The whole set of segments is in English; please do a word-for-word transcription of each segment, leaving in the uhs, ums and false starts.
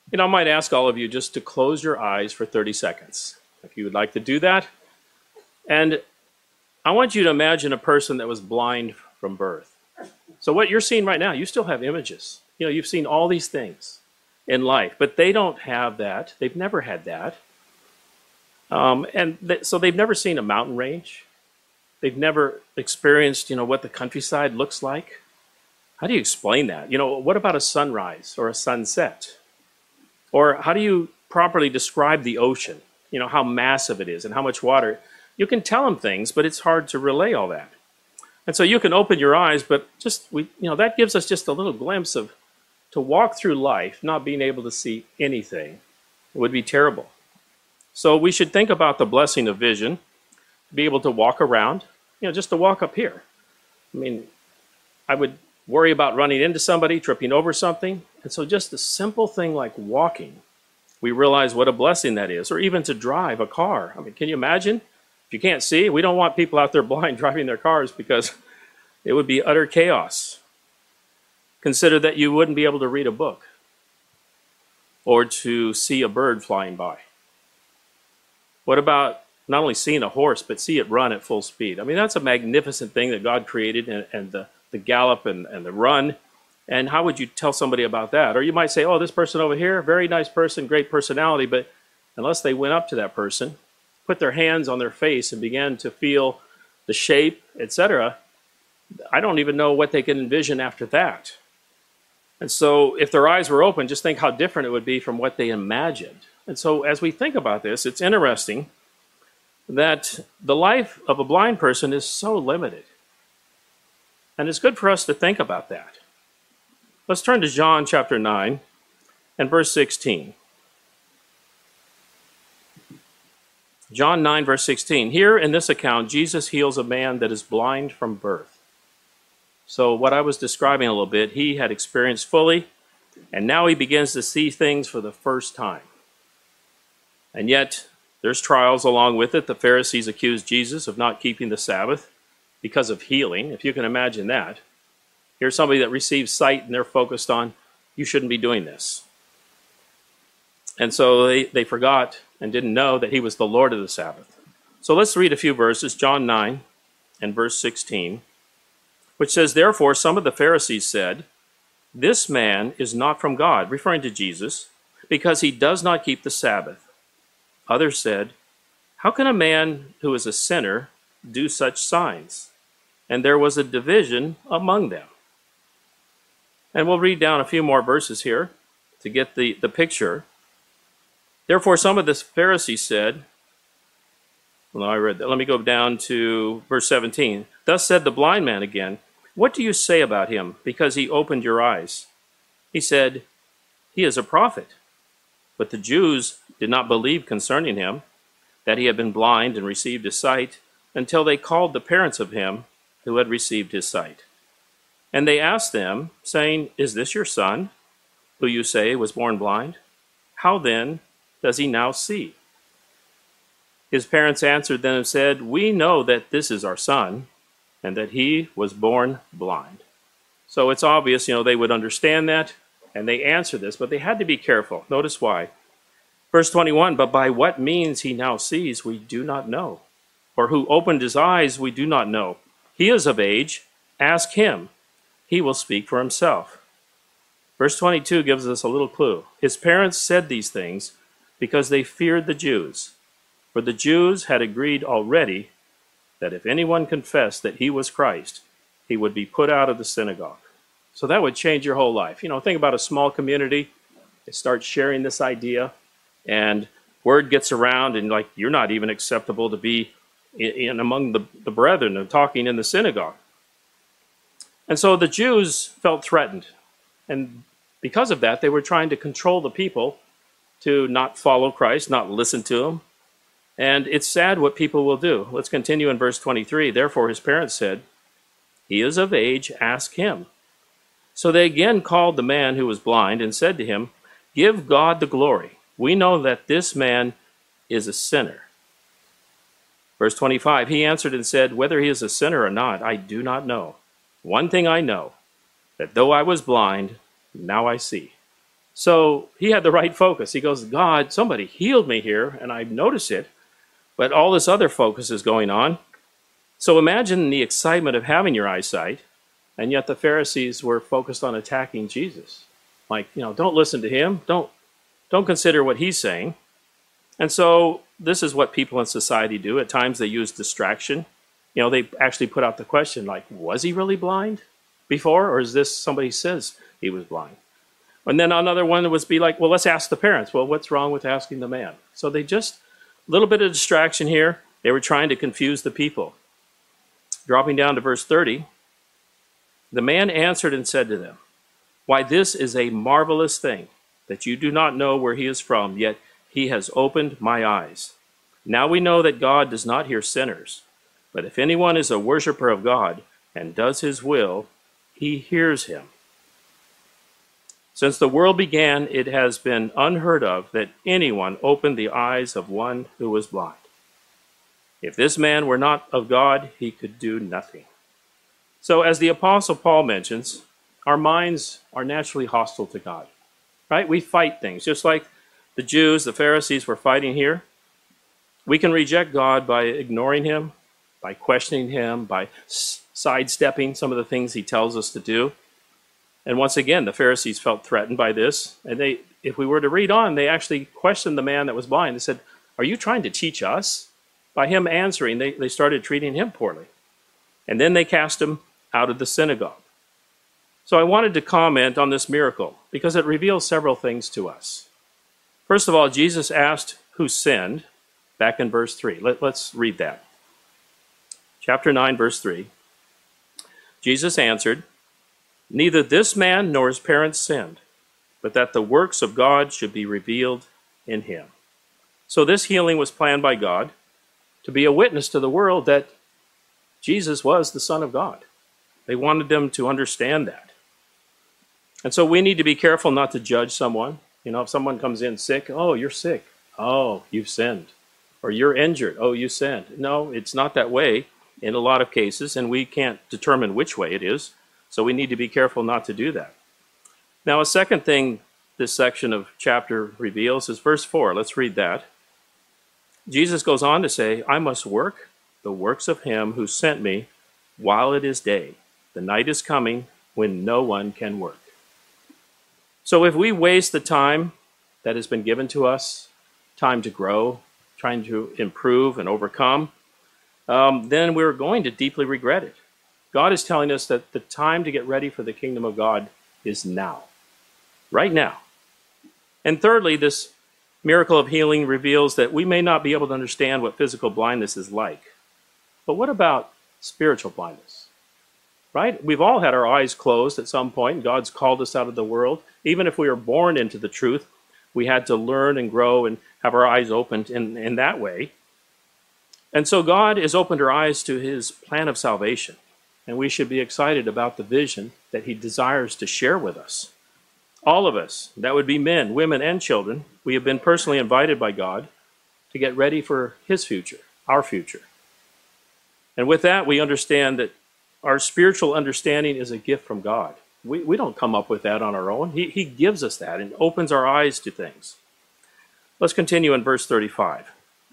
You know, I might ask all of you just to close your eyes for thirty seconds, if you would like to do that. And I want you to imagine a person that was blind from birth. So what you're seeing right now, you still have images. You know, you've seen all these things in life, but they don't have that. They've never had that. Um, and th- so they've never seen a mountain range. They've never experienced, you know, what the countryside looks like. How do you explain that? You know, what about a sunrise or a sunset? Or how do you properly describe the ocean? You know, how massive it is and how much water. You can tell them things, but it's hard to relay all that. And so you can open your eyes, but just, we, you know, that gives us just a little glimpse of, to walk through life not being able to see anything would be terrible. So we should think about the blessing of vision, to be able to walk around, you know, just to walk up here. I mean, I would worry about running into somebody, tripping over something. And so just a simple thing like walking, we realize what a blessing that is. Or even to drive a car. I mean, can you imagine? If you can't see, we don't want people out there blind driving their cars because it would be utter chaos. Consider that you wouldn't be able to read a book or to see a bird flying by. What about not only seeing a horse, but see it run at full speed? I mean, that's a magnificent thing that God created, and, and the, the gallop and, and the run. And how would you tell somebody about that? Or you might say, oh, this person over here, very nice person, great personality, but unless they went up to that person, put their hands on their face and began to feel the shape, et cetera, I don't even know what they can envision after that. And so if their eyes were open, just think how different it would be from what they imagined. And so as we think about this, it's interesting that the life of a blind person is so limited. And it's good for us to think about that. Let's turn to John chapter nine and verse sixteen. John nine, verse sixteen. Here in this account, Jesus heals a man that is blind from birth. So what I was describing a little bit, he had experienced fully, and now he begins to see things for the first time. And yet, there's trials along with it. The Pharisees accused Jesus of not keeping the Sabbath because of healing, if you can imagine that. Here's somebody that receives sight, and they're focused on, you shouldn't be doing this. And so they, they forgot and didn't know that he was the Lord of the Sabbath. So let's read a few verses, John nine and verse sixteen, which says, therefore some of the Pharisees said, this man is not from God, referring to Jesus, because he does not keep the Sabbath. Others said, how can a man who is a sinner do such signs? And there was a division among them. And we'll read down a few more verses here to get the, the picture. Therefore, some of the Pharisees said, well, I read that. Let me go down to verse seventeen. Thus said the blind man again, what do you say about him, because he opened your eyes? He said, he is a prophet. But the Jews did not believe concerning him, that he had been blind and received his sight, until they called the parents of him who had received his sight. And they asked them, saying, is this your son, who you say was born blind? How then does he now see? His parents answered them and said, we know that this is our son, and that he was born blind. So it's obvious, you know, they would understand that, and they answer this, but they had to be careful. Notice why. Verse twenty-one, but by what means he now sees, we do not know. Or who opened his eyes, we do not know. He is of age, ask him. He will speak for himself. Verse twenty-two gives us a little clue. His parents said these things because they feared the Jews. For the Jews had agreed already that if anyone confessed that he was Christ, he would be put out of the synagogue. So that would change your whole life. You know, think about a small community. They start sharing this idea, and word gets around, and like, you're not even acceptable to be in, in among the, the brethren and talking in the synagogue. And so the Jews felt threatened. And because of that, they were trying to control the people to not follow Christ, not listen to him. And it's sad what people will do. Let's continue in verse twenty-three. Therefore his parents said, he is of age, ask him. So they again called the man who was blind and said to him, give God the glory. We know that this man is a sinner. Verse twenty-five, he answered and said, whether he is a sinner or not, I do not know. One thing I know, that though I was blind, now I see. So he had the right focus. He goes, God, somebody healed me here, and I notice it, but all this other focus is going on. So imagine the excitement of having your eyesight, and yet the Pharisees were focused on attacking Jesus. Like, you know, don't listen to him. Don't, don't consider what he's saying. And so this is what people in society do. At times they use distraction. You know, they actually put out the question, like, was he really blind before? Or is this somebody says he was blind? And then another one was be like, well, let's ask the parents. Well, what's wrong with asking the man? So they just, a little bit of distraction here. They were trying to confuse the people. Dropping down to verse thirty, the man answered and said to them, why, this is a marvelous thing, that you do not know where he is from, yet he has opened my eyes. Now we know that God does not hear sinners, but if anyone is a worshiper of God and does his will, he hears him. Since the world began, it has been unheard of that anyone opened the eyes of one who was blind. If this man were not of God, he could do nothing. So as the Apostle Paul mentions, our minds are naturally hostile to God, right? We fight things, just like the Jews, the Pharisees were fighting here. We can reject God by ignoring him, by questioning him, by sidestepping some of the things he tells us to do. And once again, the Pharisees felt threatened by this. And they, if we were to read on, they actually questioned the man that was blind. They said, are you trying to teach us? By him answering, they, they started treating him poorly. And then they cast him out of the synagogue. So I wanted to comment on this miracle because it reveals several things to us. First of all, Jesus asked who sinned, back in verse three. Let, let's read that. Chapter nine, verse three. Jesus answered, neither this man nor his parents sinned, but that the works of God should be revealed in him. So this healing was planned by God to be a witness to the world that Jesus was the Son of God. They wanted them to understand that. And so we need to be careful not to judge someone. You know, if someone comes in sick, oh, you're sick. Oh, you've sinned. Or you're injured. Oh, you sinned. No, it's not that way in a lot of cases, and we can't determine which way it is. So we need to be careful not to do that. Now, a second thing this section of chapter reveals is verse four. Let's read that. Jesus goes on to say, I must work the works of him who sent me while it is day. The night is coming when no one can work. So if we waste the time that has been given to us, time to grow, trying to improve and overcome, um, then we're going to deeply regret it. God is telling us that the time to get ready for the kingdom of God is now, right now. And thirdly, this miracle of healing reveals that we may not be able to understand what physical blindness is like. But what about spiritual blindness? Right? We've all had our eyes closed at some point. God's called us out of the world. Even if we were born into the truth, we had to learn and grow and have our eyes opened in, in that way. And so God has opened our eyes to his plan of salvation. And we should be excited about the vision that he desires to share with us. All of us, that would be men, women, and children, we have been personally invited by God to get ready for his future, our future. And with that, we understand that our spiritual understanding is a gift from God. We, we don't come up with that on our own. He, he gives us that and opens our eyes to things. Let's continue in verse thirty-five.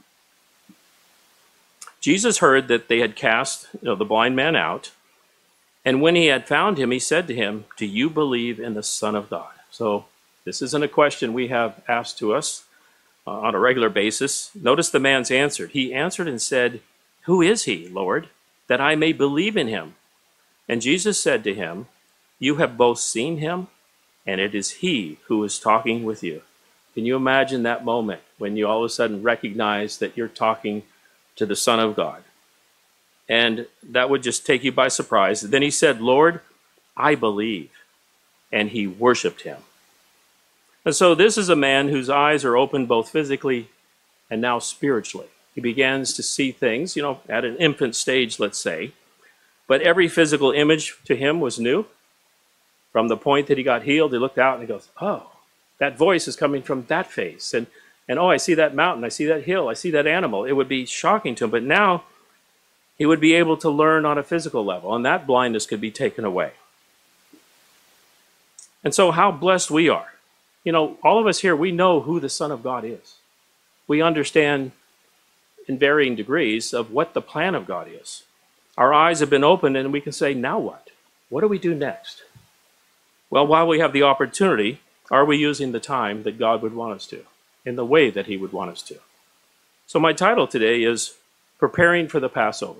Jesus heard that they had cast you know, the blind man out. And when he had found him, he said to him, do you believe in the Son of God? So this isn't a question we have asked to us uh, on a regular basis. Notice the man's answer. He answered and said, who is he, Lord, that I may believe in him? And Jesus said to him, you have both seen him, and it is he who is talking with you. Can you imagine that moment when you all of a sudden recognize that you're talking to the Son of God? And that would just take you by surprise. Then he said, Lord, I believe. And he worshiped him. And so this is a man whose eyes are opened both physically and now spiritually. He begins to see things, you know, at an infant stage, let's say. But every physical image to him was new. From the point that he got healed, he looked out and he goes, oh, that voice is coming from that face. And, and oh, I see that mountain, I see that hill, I see that animal. It would be shocking to him. But now he would be able to learn on a physical level, and that blindness could be taken away. And so how blessed we are you know, all of us here, we know who the Son of God is. We understand in varying degrees of what the plan of God is. Our eyes have been opened and we can say, now what? What do we do next? Well, while we have the opportunity, are we using the time that God would want us to, in the way that he would want us to? So my title today is Preparing for the Passover.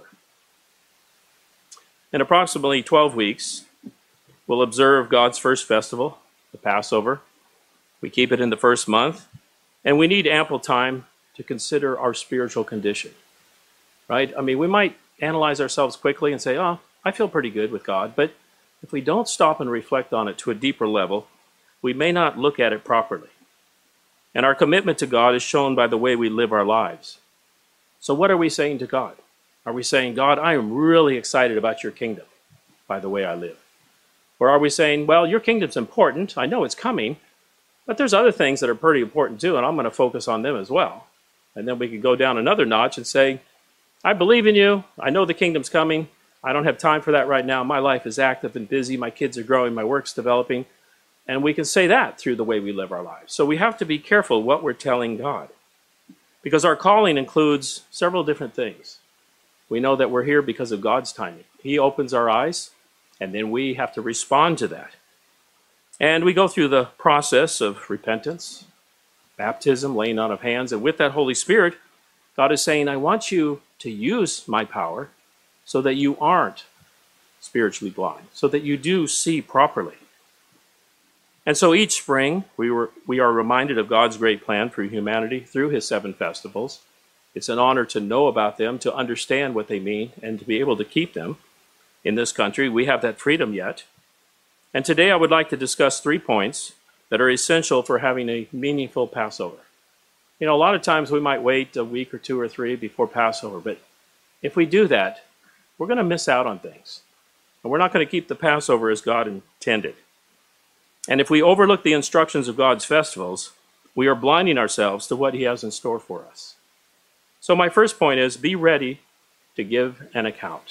In approximately twelve weeks, we'll observe God's first festival, the Passover. We keep it in the first month, and we need ample time to consider our spiritual condition, right? I mean, we might analyze ourselves quickly and say, oh, I feel pretty good with God, but if we don't stop and reflect on it to a deeper level, we may not look at it properly. And our commitment to God is shown by the way we live our lives. So what are we saying to God? Are we saying, God, I am really excited about your kingdom by the way I live? Or are we saying, well, your kingdom's important, I know it's coming, but there's other things that are pretty important too, and I'm going to focus on them as well. And then we could go down another notch and say, I believe in you, I know the kingdom's coming, I don't have time for that right now, my life is active and busy, my kids are growing, my work's developing, and we can say that through the way we live our lives. So we have to be careful what we're telling God, because our calling includes several different things. We know that we're here because of God's timing. He opens our eyes, and then we have to respond to that. And we go through the process of repentance, baptism, laying on of hands, and with that Holy Spirit, God is saying, I want you to use my power so that you aren't spiritually blind, so that you do see properly. And so each spring, we, were, we are reminded of God's great plan for humanity through his seven festivals. It's an honor to know about them, to understand what they mean, and to be able to keep them. In this country, we have that freedom yet. And today I would like to discuss three points that are essential for having a meaningful Passover. You know, a lot of times we might wait a week or two or three before Passover, but if we do that, we're going to miss out on things. And we're not going to keep the Passover as God intended. And if we overlook the instructions of God's festivals, we are blinding ourselves to what he has in store for us. So my first point is, be ready to give an account.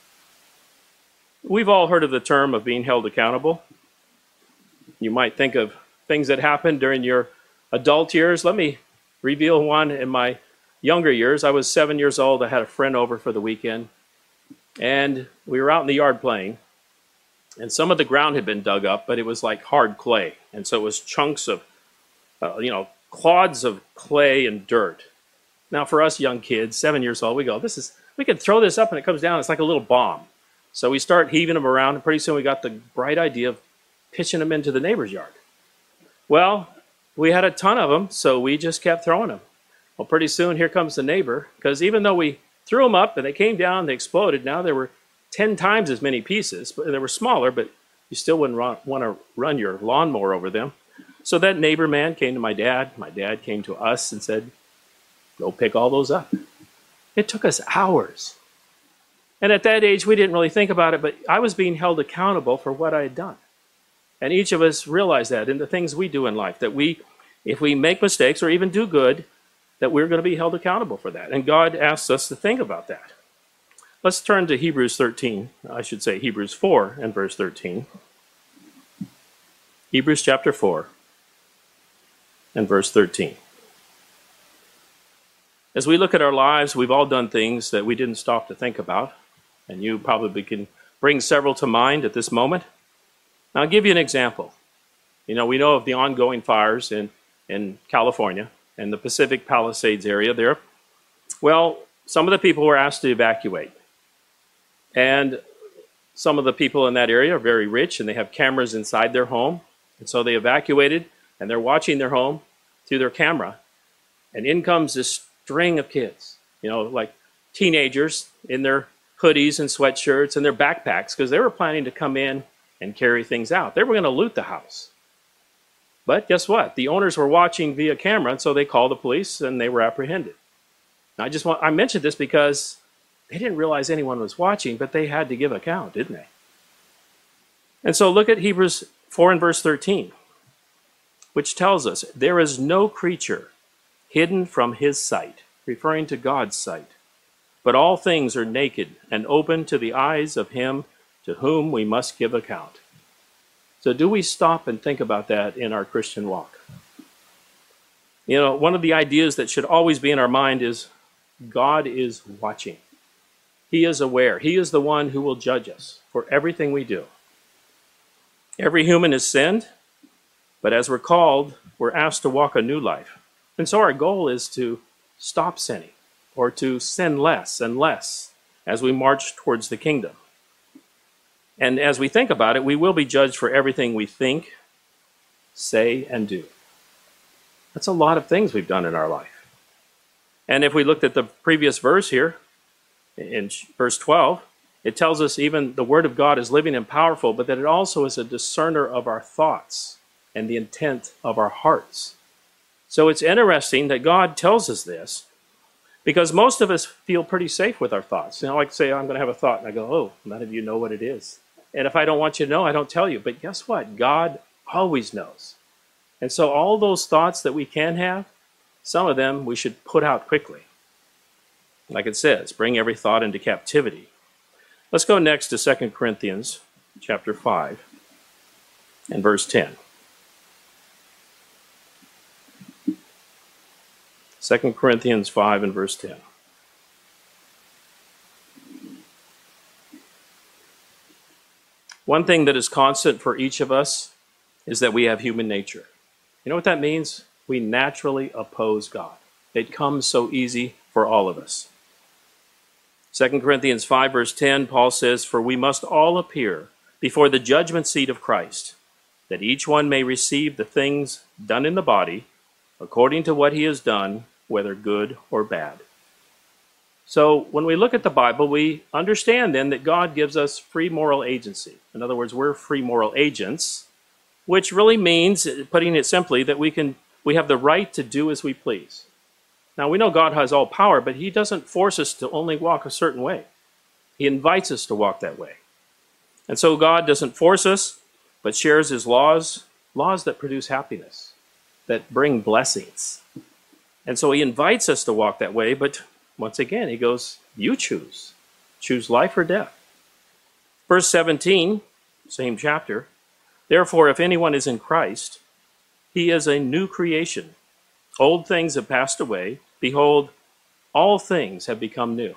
We've all heard of the term of being held accountable. You might think of things that happened during your adult years. Let me reveal one in my younger years. I was seven years old. I had a friend over for the weekend, and we were out in the yard playing, and some of the ground had been dug up, but it was like hard clay, and so it was chunks of, uh, you know, clods of clay and dirt. Now, for us young kids, seven years old, we go, this is, we could throw this up and it comes down. It's like a little bomb. So we start heaving them around, and pretty soon we got the bright idea of pitching them into the neighbor's yard. Well, we had a ton of them, so we just kept throwing them. Well, pretty soon here comes the neighbor, because even though we threw them up and they came down, they exploded, now there were ten times as many pieces, but they were smaller, but you still wouldn't run, want to run your lawnmower over them. So that neighbor man came to my dad. My dad came to us and said, go pick all those up. It took us hours. And at that age, we didn't really think about it, but I was being held accountable for what I had done. And each of us realized that in the things we do in life, that we, if we make mistakes or even do good, that we're going to be held accountable for that. And God asks us to think about that. Let's turn to Hebrews thirteen. I should say Hebrews four and verse thirteen. Hebrews chapter four and verse thirteen. As we look at our lives, we've all done things that we didn't stop to think about. And you probably can bring several to mind at this moment. Now, I'll give you an example. You know, we know of the ongoing fires in, in California and the Pacific Palisades area there. Well, some of the people were asked to evacuate. And some of the people in that area are very rich, and they have cameras inside their home. And so they evacuated, and they're watching their home through their camera. And in comes this string of kids, you know, like teenagers in their hoodies and sweatshirts and their backpacks, because they were planning to come in and carry things out. They were going to loot the house. But guess what? The owners were watching via camera, and so they called the police and they were apprehended. Now, I just want, I mentioned this because they didn't realize anyone was watching, but they had to give account, didn't they? And so look at Hebrews four and verse thirteen, which tells us, there is no creature hidden from his sight, referring to God's sight, but all things are naked and open to the eyes of him to whom we must give account. So do we stop and think about that in our Christian walk? You know, one of the ideas that should always be in our mind is God is watching. He is aware. He is the one who will judge us for everything we do. Every human has sinned, but as we're called, we're asked to walk a new life. And so our goal is to stop sinning, or to sin less and less as we march towards the kingdom. And as we think about it, we will be judged for everything we think, say, and do. That's a lot of things we've done in our life. And if we looked at the previous verse here, in verse twelve, it tells us even the Word of God is living and powerful, but that it also is a discerner of our thoughts and the intent of our hearts. So it's interesting that God tells us this, because most of us feel pretty safe with our thoughts. You know, like say, I'm going to have a thought, and I go, oh, none of you know what it is. And if I don't want you to know, I don't tell you. But guess what? God always knows. And so all those thoughts that we can have, some of them we should put out quickly. Like it says, bring every thought into captivity. Let's go next to Second Corinthians chapter five and verse ten. Second Corinthians five and verse ten. One thing that is constant for each of us is that we have human nature. You know what that means? We naturally oppose God. It comes so easy for all of us. Second Corinthians five verse ten, Paul says, for we must all appear before the judgment seat of Christ, that each one may receive the things done in the body according to what he has done, whether good or bad. So when we look at the Bible, we understand then that God gives us free moral agency. In other words, we're free moral agents, which really means, putting it simply, that we can we have the right to do as we please. Now, we know God has all power, but he doesn't force us to only walk a certain way. He invites us to walk that way. And so God doesn't force us, but shares his laws, laws that produce happiness, that bring blessings. And so he invites us to walk that way, but once again, he goes, you choose. Choose life or death. Verse seventeen, same chapter. Therefore, if anyone is in Christ, he is a new creation. Old things have passed away. Behold, all things have become new.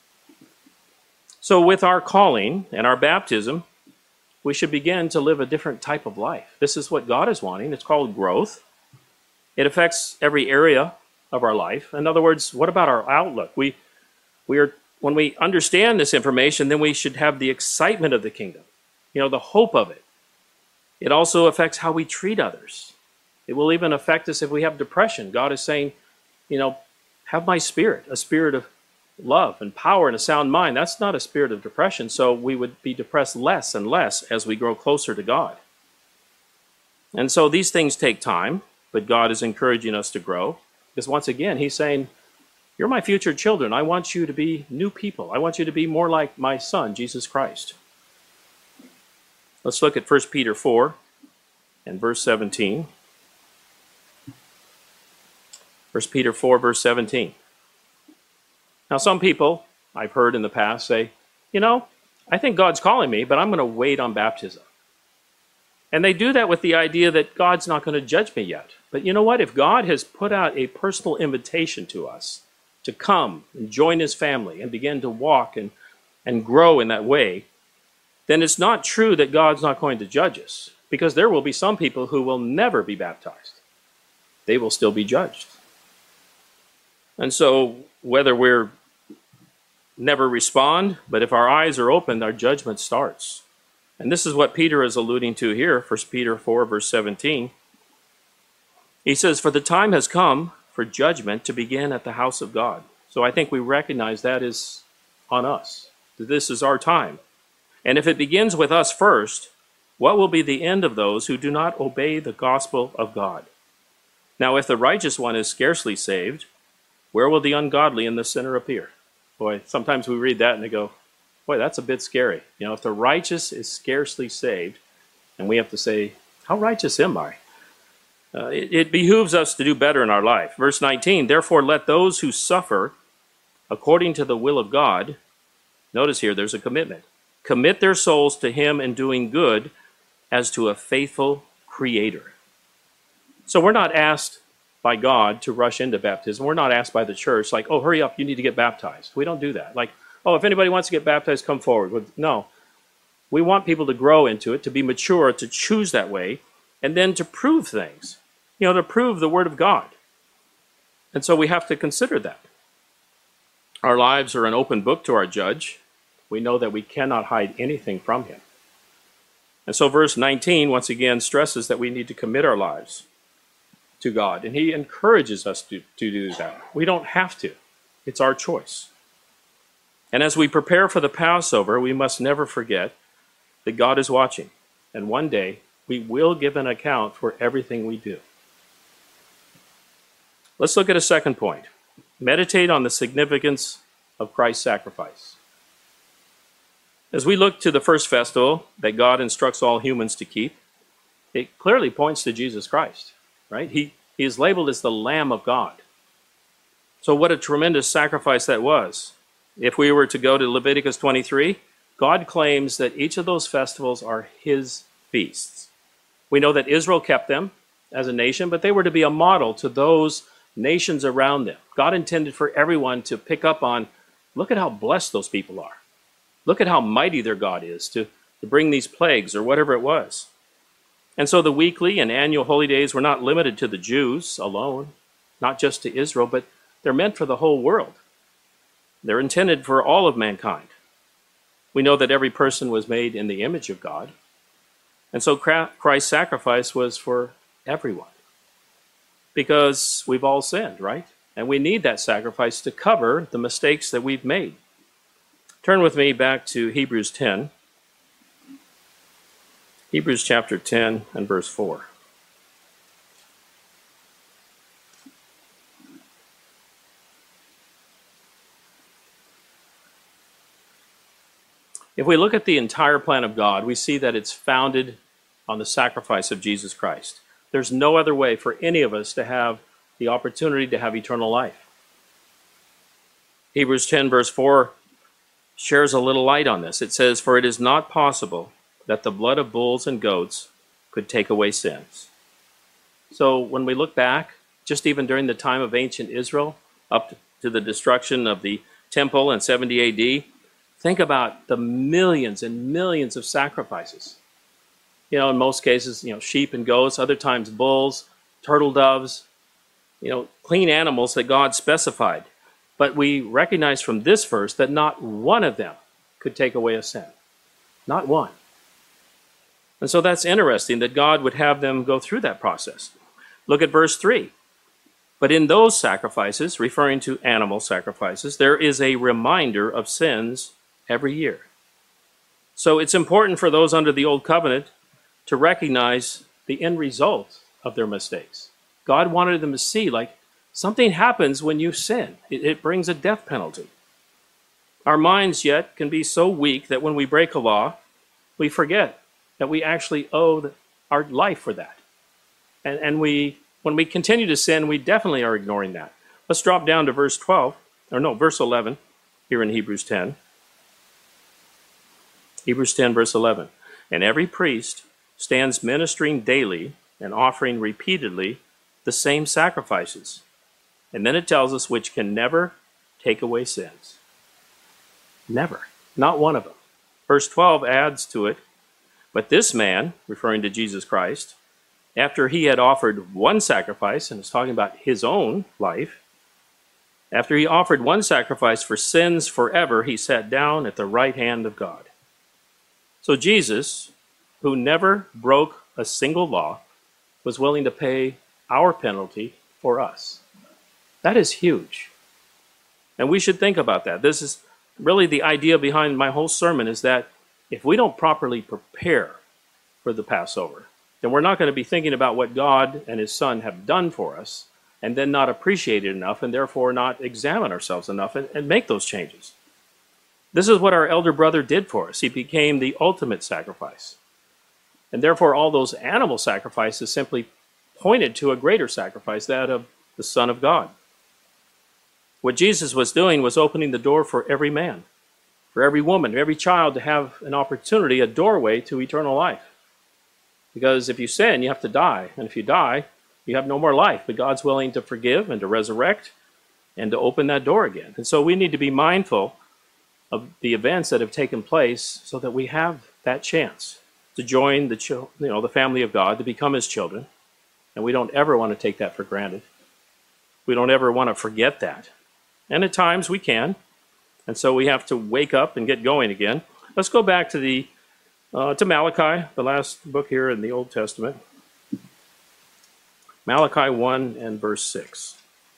So with our calling and our baptism, we should begin to live a different type of life. This is what God is wanting. It's called growth. It affects every area of our life. In other words, what about our outlook? We, we are, when we understand this information, then we should have the excitement of the kingdom, you know, the hope of it. It also affects how we treat others. It will even affect us if we have depression. God is saying, you know, have my spirit, a spirit of love and power and a sound mind. That's not a spirit of depression. So we would be depressed less and less as we grow closer to God. And so these things take time, but God is encouraging us to grow. Because once again, he's saying, you're my future children. I want you to be new people. I want you to be more like my son, Jesus Christ. Let's look at First Peter four and verse seventeen. First Peter four, verse seventeen. Now, some people I've heard in the past say, you know, I think God's calling me, but I'm going to wait on baptism. And they do that with the idea that God's not going to judge me yet. But you know what? If God has put out a personal invitation to us to come and join his family and begin to walk and, and grow in that way, then it's not true that God's not going to judge us, because there will be some people who will never be baptized. They will still be judged. And so whether we're never respond, but if our eyes are opened, our judgment starts. And this is what Peter is alluding to here, First Peter four, verse seventeen. He says, for the time has come for judgment to begin at the house of God. So I think we recognize that is on us. This is our time. And if it begins with us first, what will be the end of those who do not obey the gospel of God? Now, if the righteous one is scarcely saved, where will the ungodly and the sinner appear? Boy, sometimes we read that and they go, boy, that's a bit scary. You know, if the righteous is scarcely saved, and we have to say, how righteous am I? Uh, it, it behooves us to do better in our life. Verse nineteen, therefore let those who suffer according to the will of God, notice here there's a commitment, commit their souls to him in doing good as to a faithful Creator. So we're not asked by God to rush into baptism. We're not asked by the church, like, oh, hurry up, you need to get baptized. We don't do that. Like, oh, if anybody wants to get baptized, come forward. No. We want people to grow into it, to be mature, to choose that way, and then to prove things, you know, to prove the Word of God. And so we have to consider that. Our lives are an open book to our judge. We know that we cannot hide anything from him. And so verse nineteen, once again, stresses that we need to commit our lives to God. And he encourages us to, to do that. We don't have to. It's our choice. And as we prepare for the Passover, we must never forget that God is watching. And one day, we will give an account for everything we do. Let's look at a second point. Meditate on the significance of Christ's sacrifice. As we look to the first festival that God instructs all humans to keep, it clearly points to Jesus Christ, right? He, he is labeled as the Lamb of God. So what a tremendous sacrifice that was. If we were to go to Leviticus twenty-three, God claims that each of those festivals are his feasts. We know that Israel kept them as a nation, but they were to be a model to those nations around them. God intended for everyone to pick up on, look at how blessed those people are. Look at how mighty their God is to, to bring these plagues or whatever it was. And so the weekly and annual holy days were not limited to the Jews alone, not just to Israel, but they're meant for the whole world. They're intended for all of mankind. We know that every person was made in the image of God. And so Christ's sacrifice was for everyone. Because we've all sinned, right? And we need that sacrifice to cover the mistakes that we've made. Turn with me back to Hebrews ten. Hebrews chapter ten and verse four. If we look at the entire plan of God, we see that it's founded on the sacrifice of Jesus Christ. There's no other way for any of us to have the opportunity to have eternal life. Hebrews ten verse four shares a little light on this. It says, "For it is not possible that the blood of bulls and goats could take away sins." So when we look back, just even during the time of ancient Israel, up to the destruction of the temple in seventy A D, think about the millions and millions of sacrifices. You know, in most cases, you know, sheep and goats, other times bulls, turtle doves, you know, clean animals that God specified. But we recognize from this verse that not one of them could take away a sin. Not one. And so that's interesting that God would have them go through that process. Look at verse three. "But in those sacrifices," referring to animal sacrifices, "there is a reminder of sins every year." So it's important for those under the Old Covenant to recognize the end result of their mistakes. God wanted them to see, like, something happens when you sin. It, it brings a death penalty. Our minds yet can be so weak that when we break a law, we forget that we actually owe the, our life for that. And, and we, when we continue to sin, we definitely are ignoring that. Let's drop down to verse twelve, or no, verse eleven, here in Hebrews ten. Hebrews ten, verse eleven. "And every priest stands ministering daily and offering repeatedly the same sacrifices." And then it tells us, "which can never take away sins." Never. Not one of them. Verse twelve adds to it, "But this man," referring to Jesus Christ, "after he had offered one sacrifice," and it's talking about his own life, "after he offered one sacrifice for sins forever, he sat down at the right hand of God." So Jesus, who never broke a single law, was willing to pay our penalty for us. That is huge. And we should think about that. This is really the idea behind my whole sermon, is that if we don't properly prepare for the Passover, then we're not going to be thinking about what God and his Son have done for us, and then not appreciate it enough, and therefore not examine ourselves enough and, and make those changes. This is what our elder brother did for us. He became the ultimate sacrifice. And therefore all those animal sacrifices simply pointed to a greater sacrifice, that of the Son of God. What Jesus was doing was opening the door for every man, for every woman, every child to have an opportunity, a doorway to eternal life. Because if you sin, you have to die. And if you die, you have no more life. But God's willing to forgive and to resurrect and to open that door again. And so we need to be mindful of the events that have taken place so that we have that chance to join the, you know, the family of God, to become his children. And we don't ever want to take that for granted. We don't ever want to forget that. And at times we can. And so we have to wake up and get going again. Let's go back to the uh, to Malachi, the last book here in the Old Testament. Malachi one and verse six.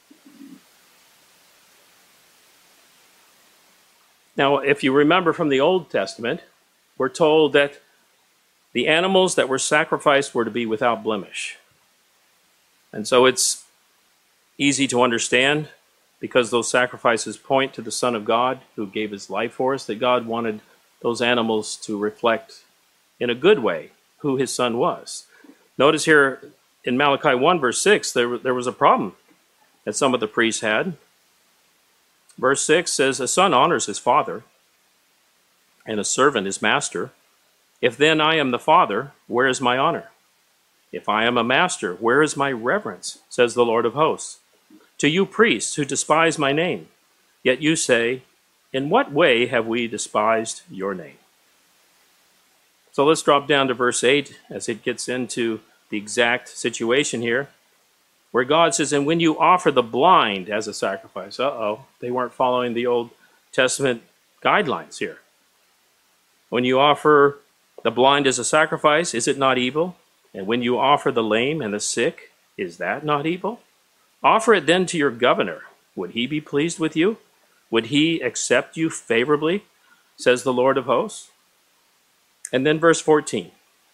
Now, if you remember from the Old Testament, we're told that the animals that were sacrificed were to be without blemish. And so it's easy to understand, because those sacrifices point to the Son of God who gave his life for us, that God wanted those animals to reflect in a good way who his Son was. Notice here in Malachi one verse six, there, there was a problem that some of the priests had. Verse six says, a son honors his father, and a servant his master. If then I am the father, where is my honor? If I am a master, where is my reverence? Says the Lord of hosts. To you priests who despise my name, yet you say, in what way have we despised your name? So let's drop down to verse eight as it gets into the exact situation here, where God says, and when you offer the blind as a sacrifice, uh-oh, they weren't following the Old Testament guidelines here. When you offer the blind as a sacrifice, is it not evil? And when you offer the lame and the sick, is that not evil? Offer it then to your governor. Would he be pleased with you? Would he accept you favorably? Says the Lord of hosts. And then verse fourteen.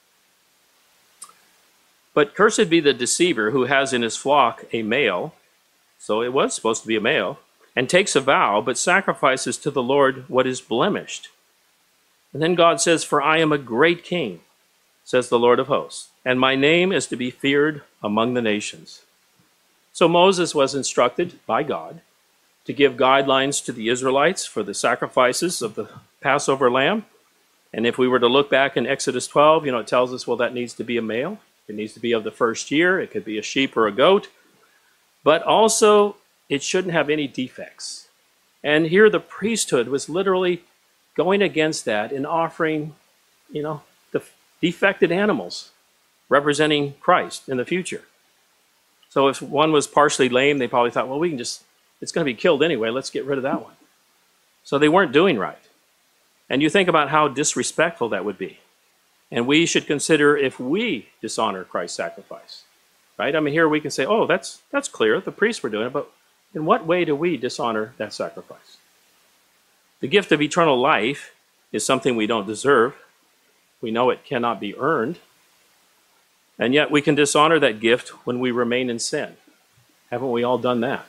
But cursed be the deceiver who has in his flock a male, so it was supposed to be a male, and takes a vow, but sacrifices to the Lord what is blemished. And then God says, for I am a great king, says the Lord of hosts, and my name is to be feared among the nations. So Moses was instructed by God to give guidelines to the Israelites for the sacrifices of the Passover lamb. And if we were to look back in Exodus twelve, you know, it tells us, well, that needs to be a male. It needs to be of the first year. It could be a sheep or a goat. But also, it shouldn't have any defects. And here the priesthood was literally going against that and offering, you know, the defected animals representing Christ in the future. So if one was partially lame, they probably thought, well, we can just, it's going to be killed anyway. Let's get rid of that one. So they weren't doing right. And you think about how disrespectful that would be. And we should consider if we dishonor Christ's sacrifice, right? I mean, here we can say, oh, that's that's clear. The priests were doing it. But in what way do we dishonor that sacrifice? The gift of eternal life is something we don't deserve. We know it cannot be earned. And yet we can dishonor that gift when we remain in sin. Haven't we all done that?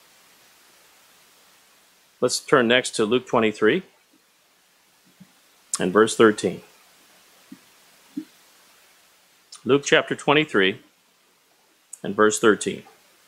Let's turn next to Luke twenty-three and verse thirteen. Luke chapter twenty-three and verse thirteen.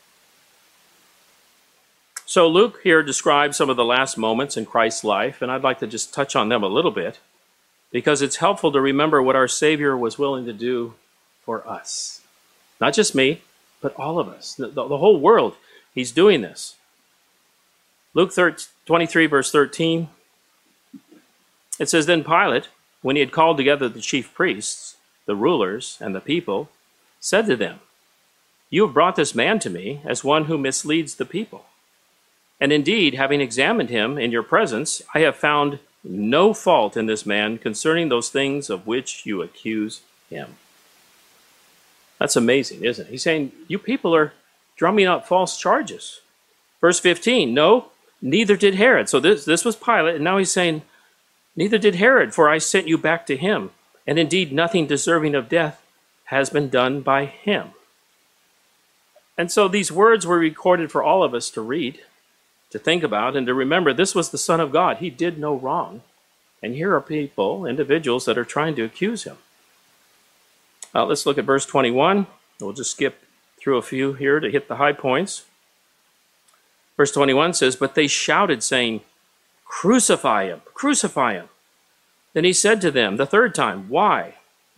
So Luke here describes some of the last moments in Christ's life, and I'd like to just touch on them a little bit, because it's helpful to remember what our Savior was willing to do for us. Not just me, but all of us. The, the, the whole world, he's doing this. Luke twenty-three, verse thirteen, it says, then Pilate, when he had called together the chief priests, the rulers, and the people, said to them, you have brought this man to me as one who misleads the people. And indeed, having examined him in your presence, I have found no fault in this man concerning those things of which you accuse him. That's amazing, isn't it? He's saying, you people are drumming up false charges. Verse fifteen, no, neither did Herod. So this, this was Pilate, and now he's saying, neither did Herod, for I sent you back to him. And indeed, nothing deserving of death has been done by him. And so these words were recorded for all of us to read, to think about, and to remember this was the Son of God. He did no wrong. And here are people, individuals, that are trying to accuse him. Uh, let's look at verse twenty-one. We'll just skip through a few here to hit the high points. Verse twenty-one says, but they shouted, saying, crucify him, crucify him. Then he said to them the third time, why?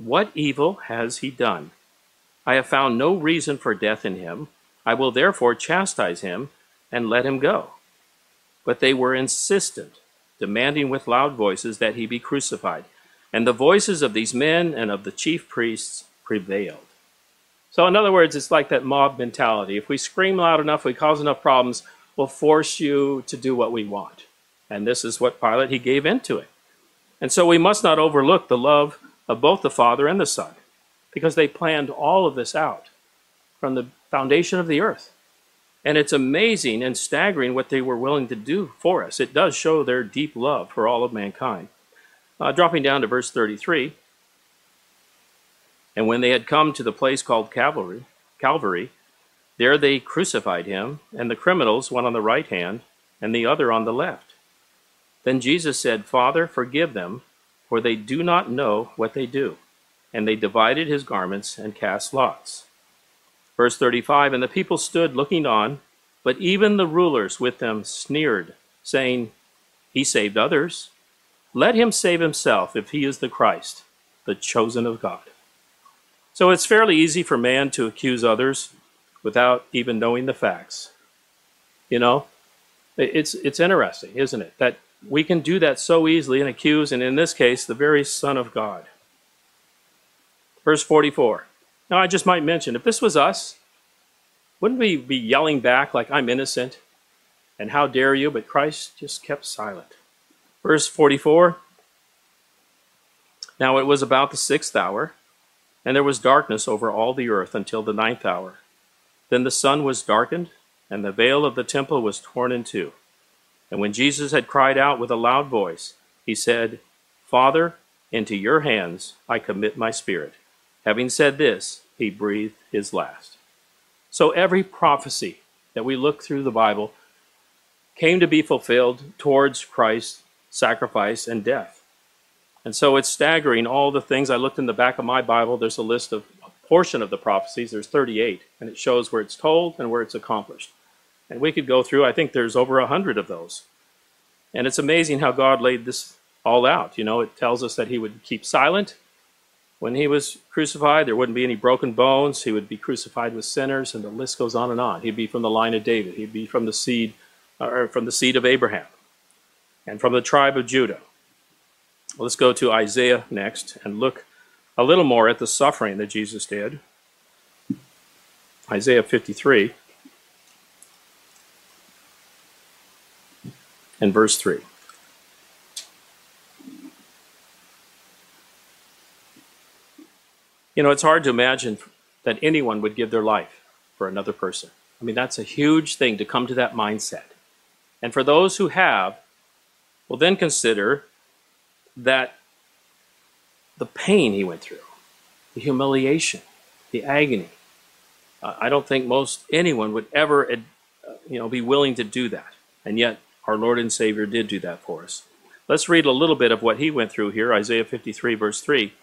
What evil has he done? I have found no reason for death in him. I will therefore chastise him and let him go." But they were insistent, demanding with loud voices that he be crucified. And the voices of these men and of the chief priests prevailed. So in other words, it's like that mob mentality. If we scream loud enough, we cause enough problems, we'll force you to do what we want. And this is what Pilate, he gave into it. And so we must not overlook the love of both the Father and the Son, because they planned all of this out from the foundation of the earth. And it's amazing and staggering what they were willing to do for us. It does show their deep love for all of mankind. Uh, dropping down to verse thirty-three. "And when they had come to the place called Calvary, Calvary, there they crucified him, and the criminals, one on the right hand and the other on the left. Then Jesus said, 'Father, forgive them, for they do not know what they do.' And they divided his garments and cast lots." Verse thirty-five, "And the people stood looking on, but even the rulers with them sneered, saying, 'He saved others. Let him save himself if he is the Christ, the chosen of God.'" So it's fairly easy for man to accuse others without even knowing the facts. You know, it's it's interesting, isn't it, that we can do that so easily and accuse, and in this case, the very Son of God. Verse forty-four. Now, I just might mention, if this was us, wouldn't we be yelling back like, "I'm innocent, and how dare you?" But Christ just kept silent. Verse forty-four. "Now it was about the sixth hour, and there was darkness over all the earth until the ninth hour. Then the sun was darkened, and the veil of the temple was torn in two. And when Jesus had cried out with a loud voice, he said, 'Father, into your hands I commit my spirit.' Having said this, he breathed his last." So every prophecy that we look through the Bible came to be fulfilled towards Christ's sacrifice and death. And so it's staggering, all the things. I looked in the back of my Bible, there's a list of a portion of the prophecies, there's thirty-eight, and it shows where it's told and where it's accomplished. And we could go through, I think there's over a hundred of those. And it's amazing how God laid this all out. You know, it tells us that he would keep silent when he was crucified. There wouldn't be any broken bones. He would be crucified with sinners, and the list goes on and on. He'd be from the line of David. He'd be from the seed, or from the seed of Abraham, and from the tribe of Judah. Well, let's go to Isaiah next and look a little more at the suffering that Jesus did. Isaiah fifty-three and verse three. You know, it's hard to imagine that anyone would give their life for another person. I mean, that's a huge thing to come to that mindset. And for those who have, will then consider that the pain he went through, the humiliation, the agony. Uh, I don't think most anyone would ever, uh, you know, be willing to do that. And yet, our Lord and Savior did do that for us. Let's read a little bit of what he went through here, Isaiah fifty-three, verse three.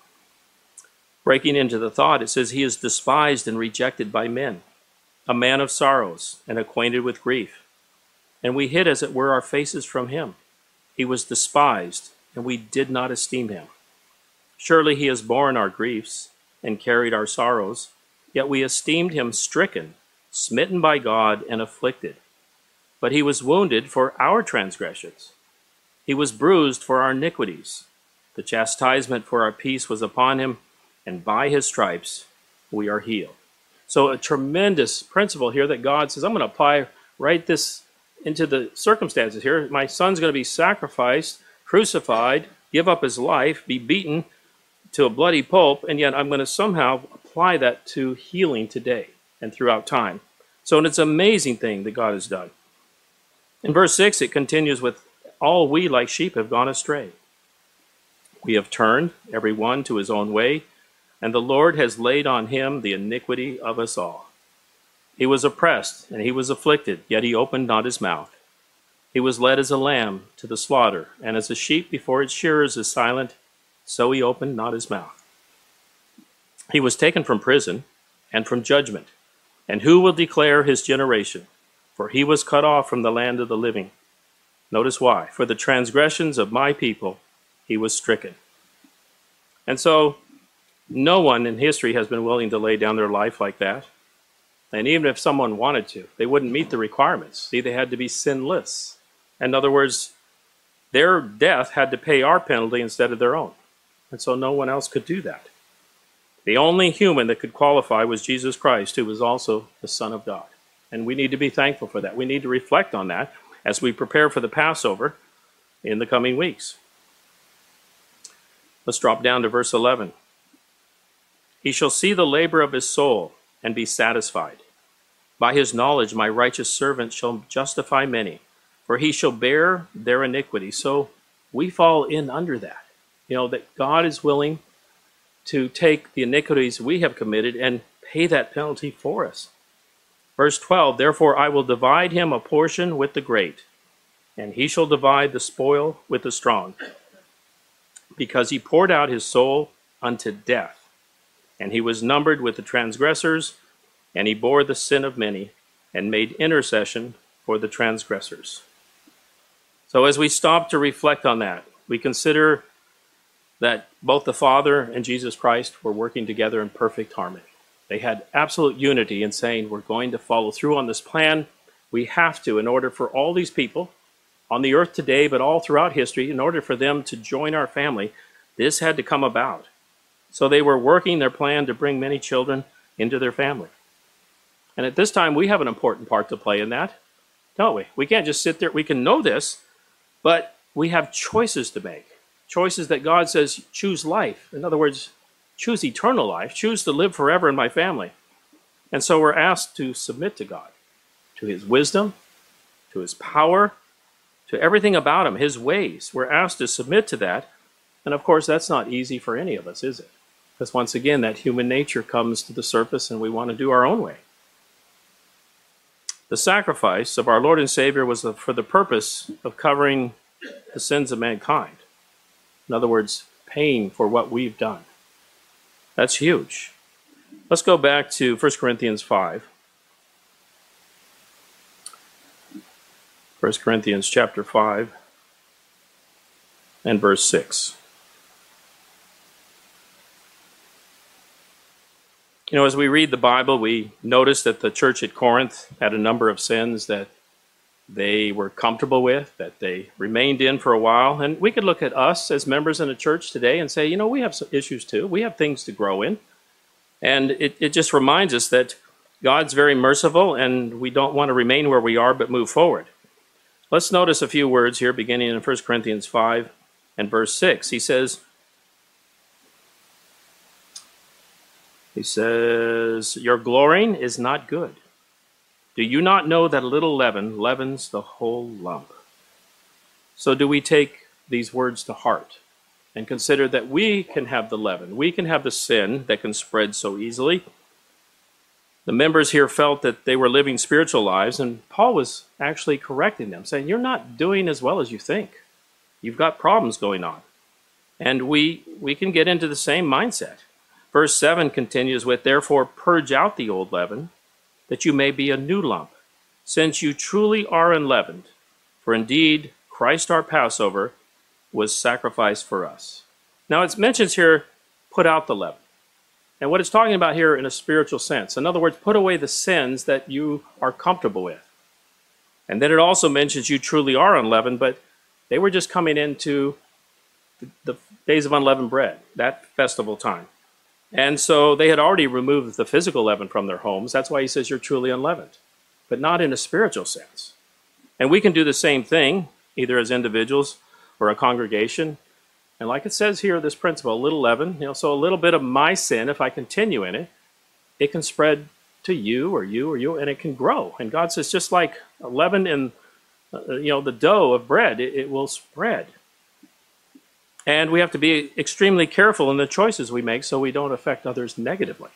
Breaking into the thought, it says, "He is despised and rejected by men, a man of sorrows and acquainted with grief. And we hid, as it were, our faces from him. He was despised, and we did not esteem him. Surely he has borne our griefs and carried our sorrows, yet we esteemed him stricken, smitten by God, and afflicted. But he was wounded for our transgressions. He was bruised for our iniquities. The chastisement for our peace was upon him, and by his stripes we are healed." So a tremendous principle here that God says, I'm going to apply right this into the circumstances here. My son's going to be sacrificed, crucified, give up his life, be beaten to a bloody pulp, and yet I'm going to somehow apply that to healing today and throughout time. So it's an amazing thing that God has done. In verse six, it continues with, "All we like sheep have gone astray. We have turned every one to his own way, and the Lord has laid on him the iniquity of us all. He was oppressed, and he was afflicted, yet he opened not his mouth. He was led as a lamb to the slaughter, and as a sheep before its shearers is silent, so he opened not his mouth. He was taken from prison and from judgment, and who will declare his generation? For he was cut off from the land of the living. Notice why. For the transgressions of my people he was stricken." And so No one in history has been willing to lay down their life like that. And even if someone wanted to, they wouldn't meet the requirements. See, they had to be sinless. In other words, their death had to pay our penalty instead of their own. And so no one else could do that. The only human that could qualify was Jesus Christ, who was also the Son of God. And we need to be thankful for that. We need to reflect on that as we prepare for the Passover in the coming weeks. Let's drop down to verse eleven. He shall see the labor of his soul and be satisfied. By his knowledge my righteous servant shall justify many, for he shall bear their iniquity. So we fall in under that. You know, that God is willing to take the iniquities we have committed and pay that penalty for us. Verse twelve, therefore I will divide him a portion with the great, and he shall divide the spoil with the strong, because he poured out his soul unto death, and he was numbered with the transgressors, and he bore the sin of many, and made intercession for the transgressors. So as we stop to reflect on that, we consider that both the Father and Jesus Christ were working together in perfect harmony. They had absolute unity in saying, we're going to follow through on this plan. We have to, in order for all these people on the earth today, but all throughout history, in order for them to join our family, this had to come about. So they were working their plan to bring many children into their family. And at this time, we have an important part to play in that, don't we? We can't just sit there. We can know this, but we have choices to make. Choices that God says, choose life. In other words, choose eternal life. Choose to live forever in my family. And so we're asked to submit to God, to his wisdom, to his power, to everything about him, his ways. We're asked to submit to that. And of course, that's not easy for any of us, is it? Because once again, that human nature comes to the surface and we want to do our own way. The sacrifice of our Lord and Savior was for the purpose of covering the sins of mankind. In other words, paying for what we've done. That's huge. Let's go back to First Corinthians five. First Corinthians chapter five and verse six. You know, as we read the Bible, we notice that the church at Corinth had a number of sins that they were comfortable with, that they remained in for a while. And we could look at us as members in a church today and say, you know, we have some issues too. We have things to grow in. And it, it just reminds us that God's very merciful and we don't want to remain where we are but move forward. Let's notice a few words here beginning in First Corinthians five and verse six. He says, He says, your glorying is not good. Do you not know that a little leaven leavens the whole lump? So do we take these words to heart and consider that we can have the leaven, we can have the sin that can spread so easily. The members here felt that they were living spiritual lives, and Paul was actually correcting them, saying, you're not doing as well as you think. You've got problems going on. And we, we can get into the same mindset. Verse seven continues with, therefore purge out the old leaven, that you may be a new lump, since you truly are unleavened. For indeed, Christ our Passover was sacrificed for us. Now it mentions here, put out the leaven. And what it's talking about here in a spiritual sense. In other words, put away the sins that you are comfortable with. And then it also mentions you truly are unleavened, but they were just coming into the, the days of unleavened bread, that festival time. And so they had already removed the physical leaven from their homes. That's why he says you're truly unleavened, but not in a spiritual sense. And we can do the same thing, either as individuals or a congregation. And like it says here, this principle, a little leaven, you know, so a little bit of my sin, if I continue in it, it can spread to you or you or you, and it can grow. And God says, just like leaven in, uh, you know, the dough of bread, it, it will spread. And we have to be extremely careful in the choices we make so we don't affect others negatively.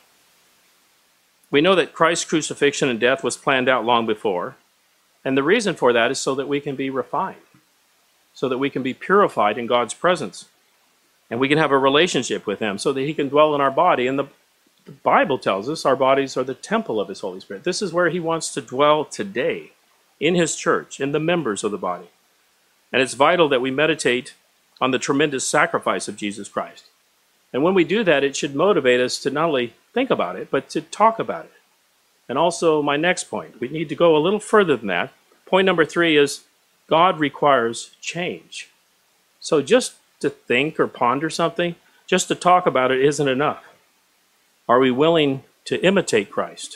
We know that Christ's crucifixion and death was planned out long before. And the reason for that is so that we can be refined, so that we can be purified in God's presence. And we can have a relationship with him so that he can dwell in our body. And the, the Bible tells us our bodies are the temple of his Holy Spirit. This is where he wants to dwell today, in his church, in the members of the body. And it's vital that we meditate on the tremendous sacrifice of Jesus Christ. And when we do that, it should motivate us to not only think about it, but to talk about it. And also, my next point, we need to go a little further than that. Point number three is God requires change. So just to think or ponder something, just to talk about it isn't enough. Are we willing to imitate Christ?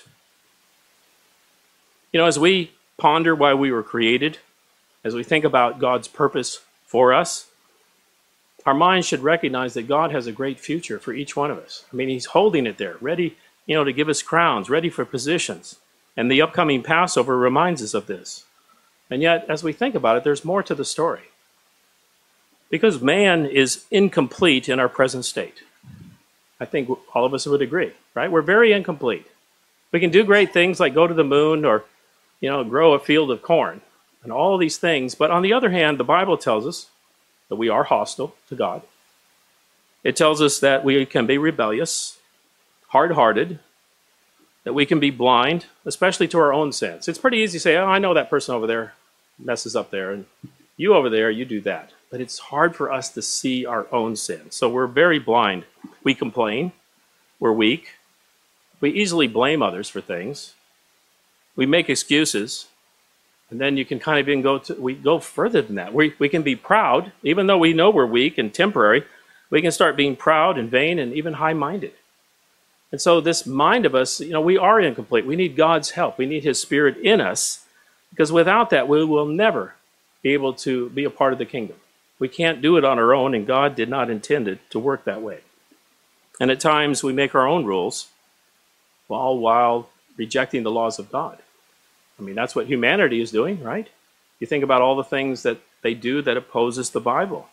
You know, as we ponder why we were created, as we think about God's purpose for us, our minds should recognize that God has a great future for each one of us. I mean, he's holding it there, ready, you know, to give us crowns, ready for positions. And the upcoming Passover reminds us of this. And yet, as we think about it, there's more to the story. Because man is incomplete in our present state. I think all of us would agree, right? We're very incomplete. We can do great things like go to the moon or, you know, grow a field of corn and all these things. But on the other hand, the Bible tells us that we are hostile to God. It tells us that we can be rebellious, hard-hearted, that we can be blind, especially to our own sins. It's pretty easy to say, oh, I know that person over there messes up there, and you over there, you do that. But it's hard for us to see our own sin. So we're very blind. We complain. We're weak. We easily blame others for things. We make excuses. And then you can kind of even go to, we go further than that. We, we can be proud, even though we know we're weak and temporary. We can start being proud and vain and even high-minded. And so this mind of us, you know, we are incomplete. We need God's help. We need his Spirit in us, because without that, we will never be able to be a part of the kingdom. We can't do it on our own, and God did not intend it to work that way. And at times, we make our own rules, all while rejecting the laws of God. I mean, that's what humanity is doing, right? You think about all the things that they do that opposes the Bible.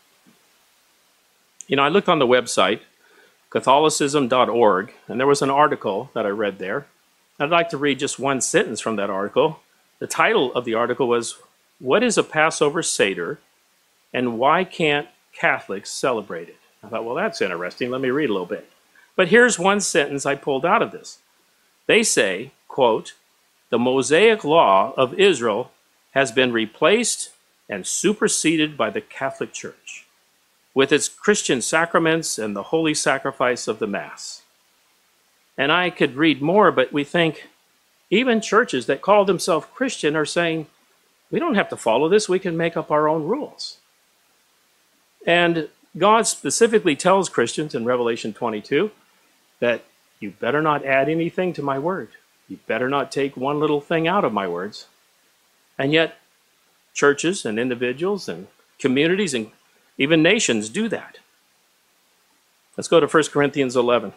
You know, I looked on the website, Catholicism dot org, and there was an article that I read there. I'd like to read just one sentence from that article. The title of the article was, "What is a Passover Seder, and why can't Catholics celebrate it?" I thought, well, that's interesting. Let me read a little bit. But here's one sentence I pulled out of this. They say, quote, "The Mosaic law of Israel has been replaced and superseded by the Catholic Church, with its Christian sacraments and the holy sacrifice of the Mass." And I could read more, but we think even churches that call themselves Christian are saying, we don't have to follow this, we can make up our own rules. And God specifically tells Christians in Revelation twenty-two that you better not add anything to my word. You better not take one little thing out of my words. And yet, churches and individuals and communities and even nations do that. Let's go to First Corinthians eleven.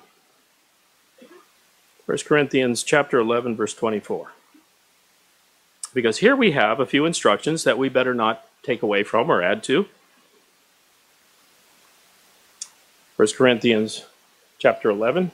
First Corinthians chapter eleven, verse twenty-four. Because here we have a few instructions that we better not take away from or add to. First Corinthians chapter eleven,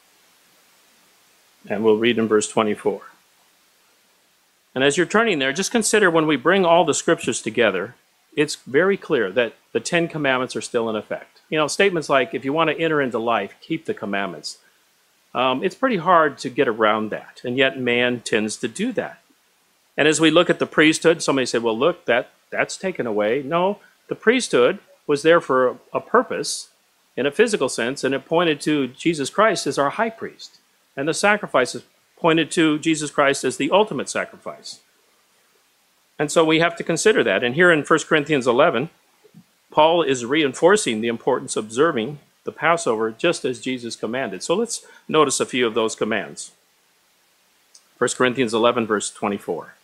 and we'll read in verse twenty-four. And as you're turning there, just consider when we bring all the scriptures together, it's very clear that the Ten Commandments are still in effect. You know, statements like, if you want to enter into life, keep the commandments. Um, it's pretty hard to get around that, and yet man tends to do that. And as we look at the priesthood, somebody said, well, look, that, that's taken away. No, the priesthood was there for a, a purpose in a physical sense, and it pointed to Jesus Christ as our high priest. And the sacrifices pointed to Jesus Christ as the ultimate sacrifice. And so we have to consider that. And here in First Corinthians eleven, Paul is reinforcing the importance of observing the Passover just as Jesus commanded. So let's notice a few of those commands. First Corinthians eleven, verse twenty-four.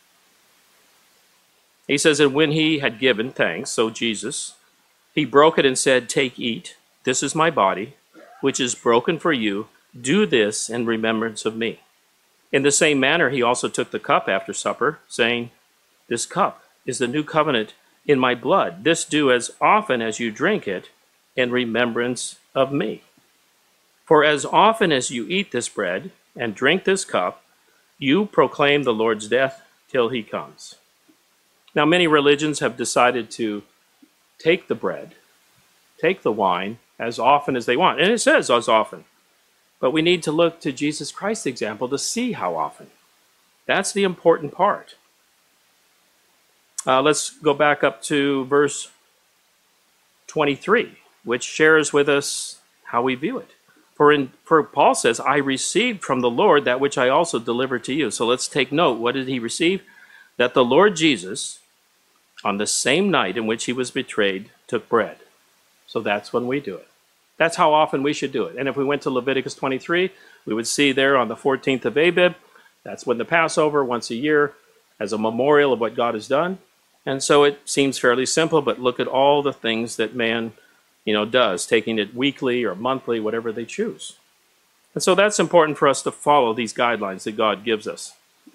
He says, and when he had given thanks, so Jesus, he broke it and said, take, eat. This is my body, which is broken for you. Do this in remembrance of me. In the same manner, he also took the cup after supper, saying, this cup is the new covenant in my blood. This do as often as you drink it in remembrance of me. For as often as you eat this bread and drink this cup, you proclaim the Lord's death till he comes. Now, many religions have decided to take the bread, take the wine as often as they want. And it says as often. But we need to look to Jesus Christ's example to see how often. That's the important part. Uh, let's go back up to verse twenty-three, which shares with us how we view it. For, in, for Paul says, I received from the Lord that which I also delivered to you. So let's take note. What did he receive? That the Lord Jesus, on the same night in which he was betrayed, took bread. So that's when we do it. That's how often we should do it. And if we went to Leviticus twenty-three, we would see there on the fourteenth of Abib, that's when the Passover, once a year, as a memorial of what God has done. And so it seems fairly simple, but look at all the things that man, you know, does, taking it weekly or monthly, whatever they choose. And so that's important for us to follow these guidelines that God gives us.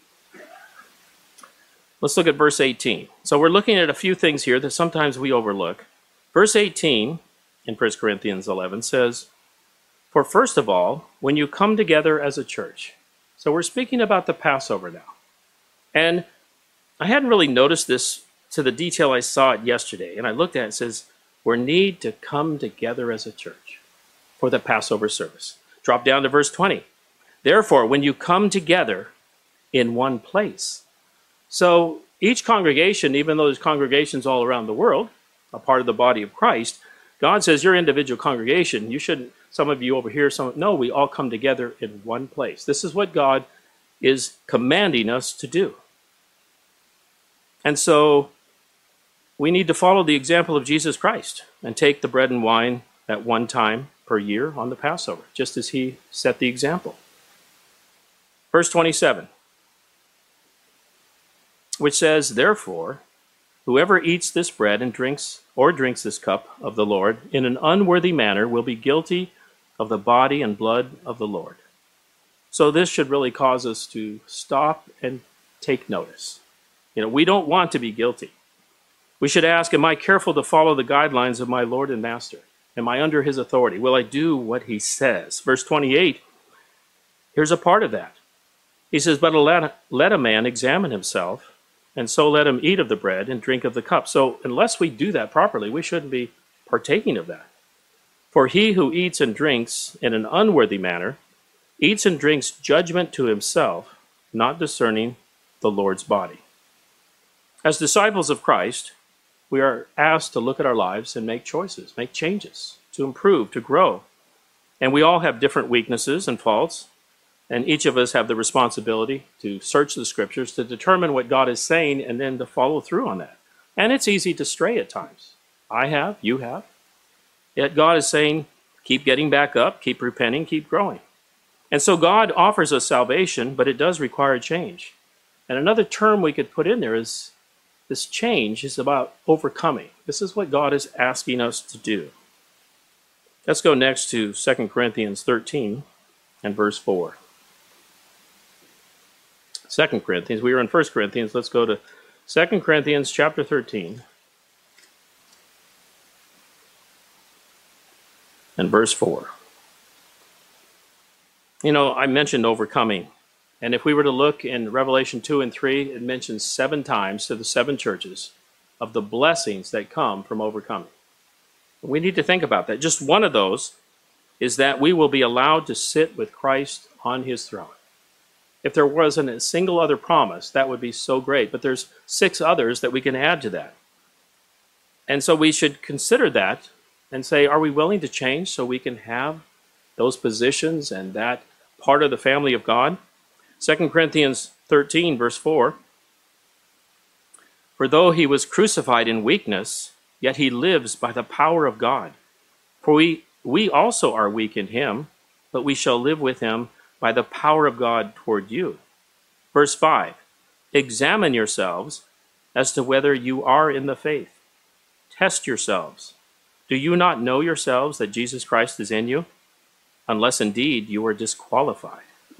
Let's look at verse eighteen. So we're looking at a few things here that sometimes we overlook. Verse eighteen in First Corinthians eleven says, for first of all, when you come together as a church. So we're speaking about the Passover now. And I hadn't really noticed this to the detail I saw it yesterday. And I looked at it, it says, we need to come together as a church for the Passover service. Drop down to verse twenty. Therefore, when you come together in one place. So each congregation, even though there's congregations all around the world, a part of the body of Christ, God says your individual congregation, you shouldn't, some of you over here, some, no, we all come together in one place. This is what God is commanding us to do. And so we need to follow the example of Jesus Christ and take the bread and wine at one time per year on the Passover, just as he set the example. Verse twenty-seven, which says, therefore, whoever eats this bread and drinks or drinks this cup of the Lord in an unworthy manner will be guilty of the body and blood of the Lord. So this should really cause us to stop and take notice. You know, we don't want to be guilty. We should ask, am I careful to follow the guidelines of my Lord and Master? Am I under his authority? Will I do what he says? Verse twenty-eight, here's a part of that. He says, but let, let a man examine himself, and so let him eat of the bread and drink of the cup. So unless we do that properly, we shouldn't be partaking of that. For he who eats and drinks in an unworthy manner eats and drinks judgment to himself, not discerning the Lord's body. As disciples of Christ, we are asked to look at our lives and make choices, make changes, to improve, to grow. And we all have different weaknesses and faults, and each of us have the responsibility to search the scriptures to determine what God is saying and then to follow through on that. And it's easy to stray at times. I have, you have. Yet God is saying, keep getting back up, keep repenting, keep growing. And so God offers us salvation, but it does require change. And another term we could put in there is this change is about overcoming. This is what God is asking us to do. Let's go next to Second Corinthians thirteen and verse four. Second Corinthians, we were in First Corinthians. Let's go to Second Corinthians chapter thirteen and verse four. You know, I mentioned overcoming. And if we were to look in Revelation two and three, it mentions seven times to the seven churches of the blessings that come from overcoming. We need to think about that. Just one of those is that we will be allowed to sit with Christ on his throne. If there wasn't a single other promise, that would be so great. But there's six others that we can add to that. And so we should consider that and say, are we willing to change so we can have those positions and that part of the family of God? Second Corinthians thirteen, verse four. For though he was crucified in weakness, yet he lives by the power of God. For we, we also are weak in him, but we shall live with him by the power of God toward you. Verse five. Examine yourselves as to whether you are in the faith. Test yourselves. Do you not know yourselves that Jesus Christ is in you? Unless indeed you are disqualified.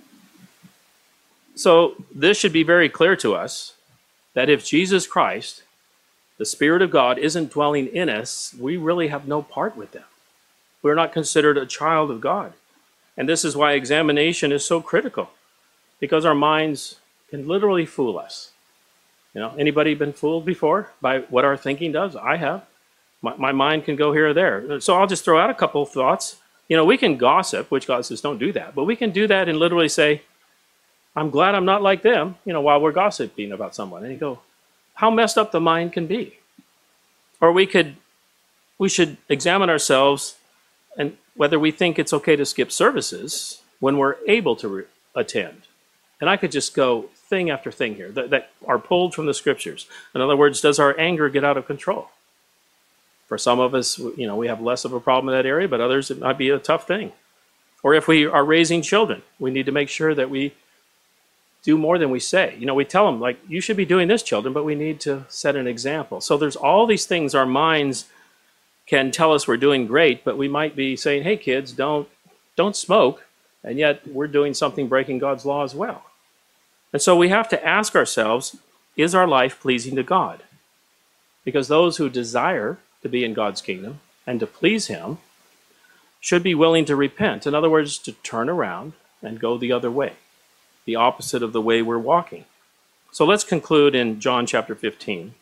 So this should be very clear to us that if Jesus Christ, the Spirit of God, isn't dwelling in us, we really have no part with them. We're not considered a child of God. And this is why examination is so critical, because our minds can literally fool us. You know, anybody been fooled before by what our thinking does? I have. My, my mind can go here or there. So I'll just throw out a couple of thoughts. You know, we can gossip, which God says don't do that, but we can do that and literally say, I'm glad I'm not like them, you know, while we're gossiping about someone. And you go, how messed up the mind can be. Or we could, we should examine ourselves and whether we think it's okay to skip services when we're able to re- attend. And I could just go thing after thing here that, that are pulled from the scriptures. In other words, does our anger get out of control? For some of us, you know, we have less of a problem in that area, but others, it might be a tough thing. Or if we are raising children, we need to make sure that we do more than we say. You know, we tell them, like, you should be doing this, children, but we need to set an example. So there's all these things our minds can tell us we're doing great, but we might be saying, hey, kids, don't don't smoke, and yet we're doing something breaking God's law as well. And so we have to ask ourselves, is our life pleasing to God? Because those who desire to be in God's kingdom and to please him should be willing to repent. In other words, to turn around and go the other way, the opposite of the way we're walking. So let's conclude in John chapter fifteen.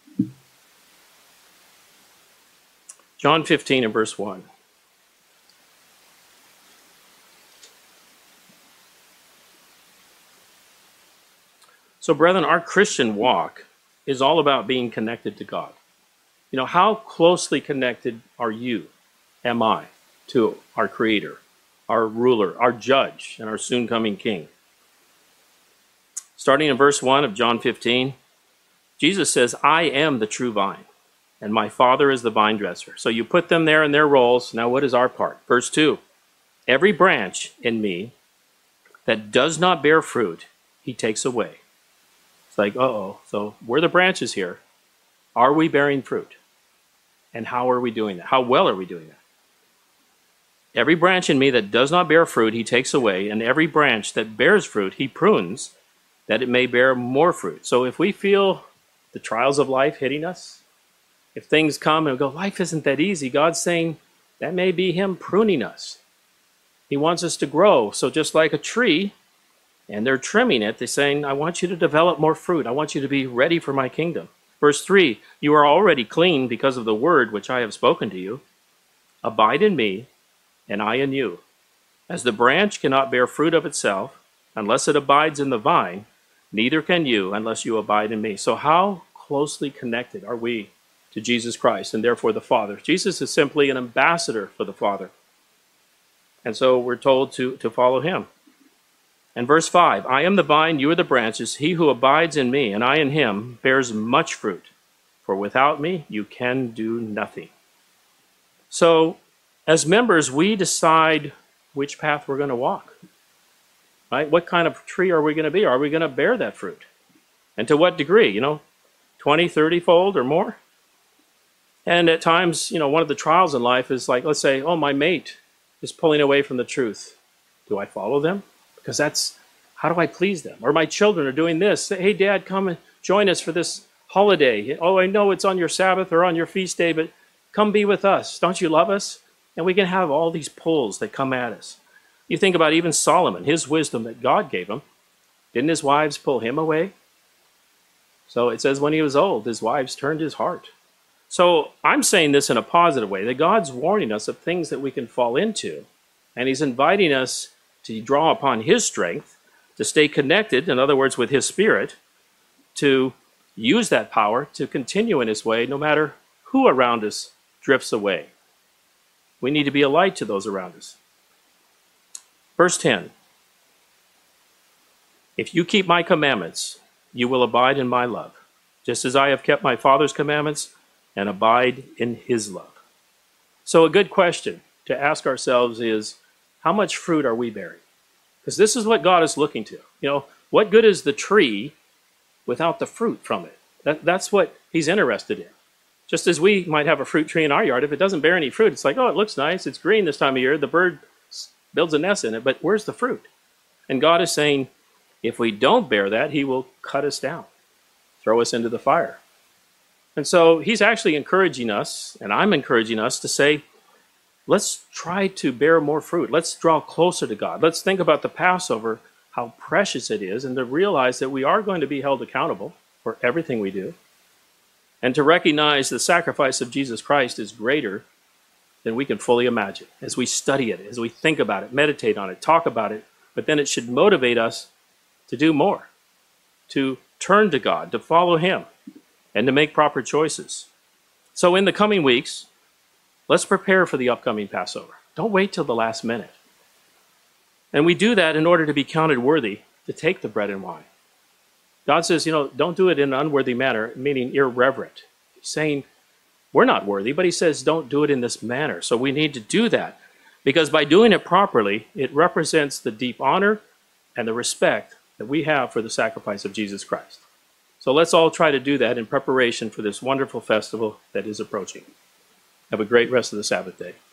John fifteen and verse one. So, brethren, our Christian walk is all about being connected to God. You know, how closely connected are you, am I, to our Creator, our ruler, our judge, and our soon-coming King? Starting in verse one of John fifteen, Jesus says, I am the true vine, and my Father is the vine dresser. So you put them there in their roles. Now what is our part? Verse two, every branch in me that does not bear fruit, he takes away. It's like, uh-oh, so we're the branches here. Are we bearing fruit? And how are we doing that? How well are we doing that? Every branch in me that does not bear fruit, he takes away, and every branch that bears fruit, he prunes, that it may bear more fruit. So if we feel the trials of life hitting us, if things come and we go, life isn't that easy, God's saying that may be him pruning us. He wants us to grow. So just like a tree, and they're trimming it, they're saying, I want you to develop more fruit. I want you to be ready for my kingdom. Verse three, you are already clean because of the word which I have spoken to you. Abide in me, and I in you. As the branch cannot bear fruit of itself unless it abides in the vine, neither can you unless you abide in me. So how closely connected are we to Jesus Christ and therefore the Father? Jesus is simply an ambassador for the Father. And so we're told to, to follow him. And verse five, I am the vine, you are the branches. He who abides in me and I in him bears much fruit. For without me, you can do nothing. So as members, we decide which path we're going to walk. Right? What kind of tree are we going to be? Are we going to bear that fruit? And to what degree? You know, twenty, thirty fold or more? And at times, you know, one of the trials in life is like, let's say, oh, my mate is pulling away from the truth. Do I follow them? Because that's, how do I please them? Or my children are doing this. Hey, Dad, come and join us for this holiday. Oh, I know it's on your Sabbath or on your feast day, but come be with us. Don't you love us? And we can have all these pulls that come at us. You think about even Solomon, his wisdom that God gave him. Didn't his wives pull him away? So it says when he was old, his wives turned his heart. So I'm saying this in a positive way, that God's warning us of things that we can fall into. And he's inviting us to draw upon his strength, to stay connected, in other words, with his Spirit, to use that power to continue in his way no matter who around us drifts away. We need to be a light to those around us. Verse ten, if you keep my commandments, you will abide in my love, just as I have kept my Father's commandments and abide in his love. So a good question to ask ourselves is, how much fruit are we bearing? Because this is what God is looking to. You know, what good is the tree without the fruit from it? That, that's what he's interested in. Just as we might have a fruit tree in our yard, if it doesn't bear any fruit, it's like, oh, it looks nice, it's green this time of year, the bird builds a nest in it, but where's the fruit? And God is saying, if we don't bear that, he will cut us down, throw us into the fire. And so he's actually encouraging us, and I'm encouraging us to say, let's try to bear more fruit. Let's draw closer to God. Let's think about the Passover, how precious it is, and to realize that we are going to be held accountable for everything we do. And to recognize the sacrifice of Jesus Christ is greater than we can fully imagine. As we study it, as we think about it, meditate on it, talk about it, but then it should motivate us to do more, to turn to God, to follow him, and to make proper choices. So in the coming weeks, let's prepare for the upcoming Passover. Don't wait till the last minute. And we do that in order to be counted worthy to take the bread and wine. God says, you know, don't do it in an unworthy manner, meaning irreverent. He's saying we're not worthy, but he says don't do it in this manner. So we need to do that because by doing it properly, it represents the deep honor and the respect that we have for the sacrifice of Jesus Christ. So let's all try to do that in preparation for this wonderful festival that is approaching. Have a great rest of the Sabbath day.